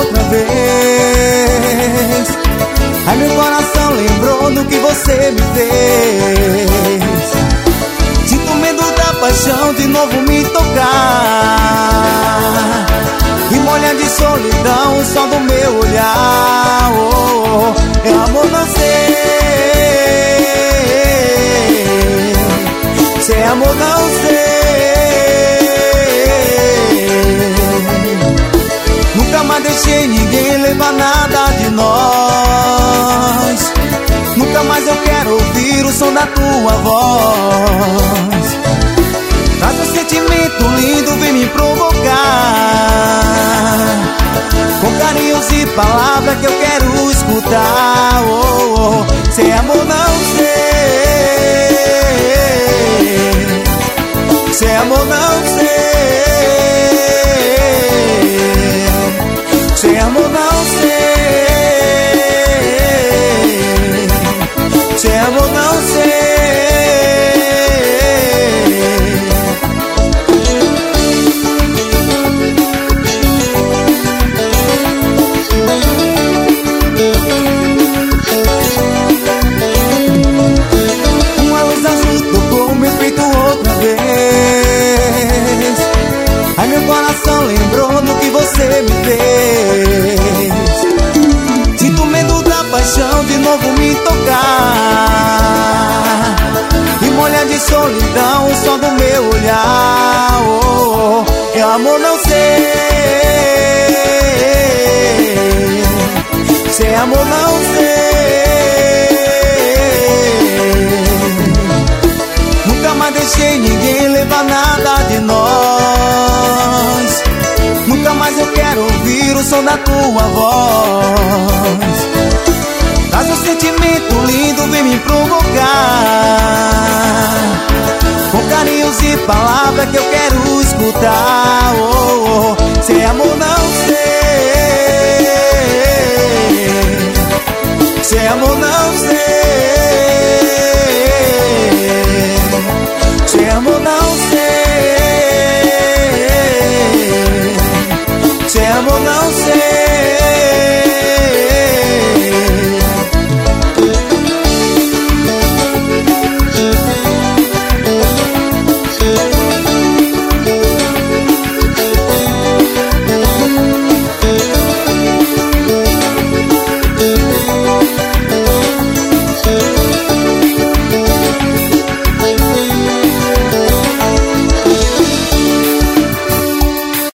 outra vez. Ai, meu coração lembrou do que você me fez. Sinto medo da paixão de novo me tocar e molhar de solidão o sol do meu olhar. Oh, oh, é amor, não sei se é amor, não sei. Nunca mais deixei ninguém levar nada de nós. Nunca mais eu quero ouvir o som da tua voz. Traz um sentimento lindo, vem me provocar, com carinhos e palavras que eu quero escutar. Oh, oh, se é amor, não sei. Se é amor, não sei. Se é amor, não sei. Se é amor, não sei. Uma luz azul tocou meu peito outra vez. Ai, meu coração lembrou do que você me fez. Sinto medo da paixão de novo me tocar e molhar de solidão o sol do meu olhar. Oh, oh, é amor, não sei. Se é amor, não sei. Nunca mais deixei ninguém levar nada de nós. Nunca mais eu quero ouvir o som da tua voz. Traz um sentimento lindo, vem me provocar, com carinhos e palavras que eu quero escutar. Oh, oh, se é amor, não sei.